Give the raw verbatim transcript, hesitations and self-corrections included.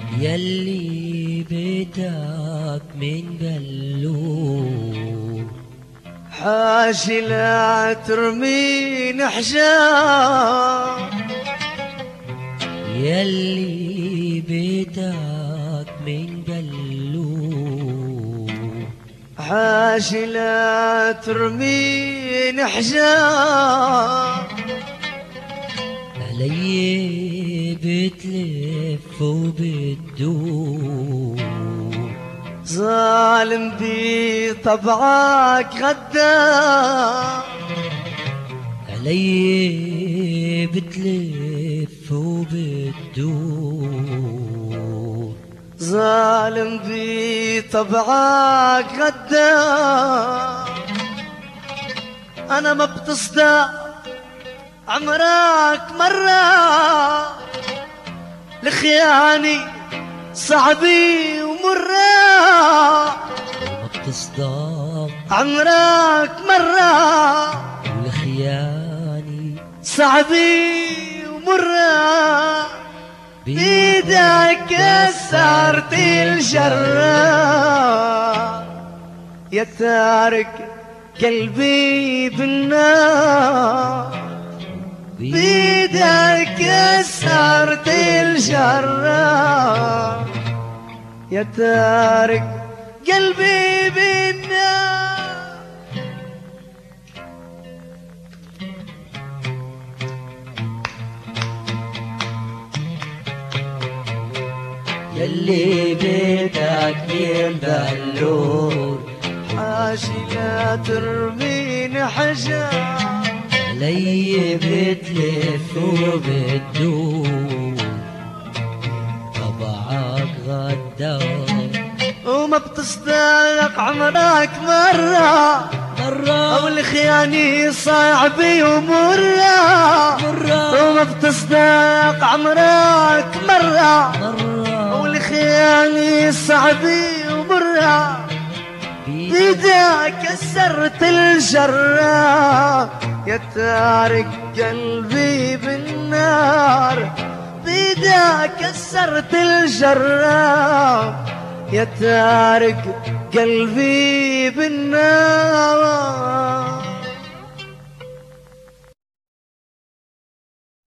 يلي بيتك من بلور حاشي لا ترمين حجار، يلي بيتك من بلور حاشي لا ترمين حجار، علي بتلف وبتدور ظالم بطبعك غدار، علي بتلف وبتدور ظالم بطبعك غدار. أنا ما بتصدق عمرك مرة، الخياني صعبي ومرة، وما بتصدق عمرك مرة، والخياني صعبي ومرة، بيدك كسرت الجرار، يا تارك قلبي بالنار، بيدك كسرت الجرار، يا تارك قلبي بالنار. يلي بيتك من بلور حاشي لا ترمين حجار، علي بتلف وبتدور طبعك غدار وما بتصدق عمرك مرة، مرة أو الخياني صعبي ومرة، مرة وما بتصدق عمرك مرة، مرة أو الخياني صعبي ومرة، بيدك كسرت الجرة، يا تارك قلبي بالنار، بيدك كسرت الجرة، يا تارك قلبي بالنار.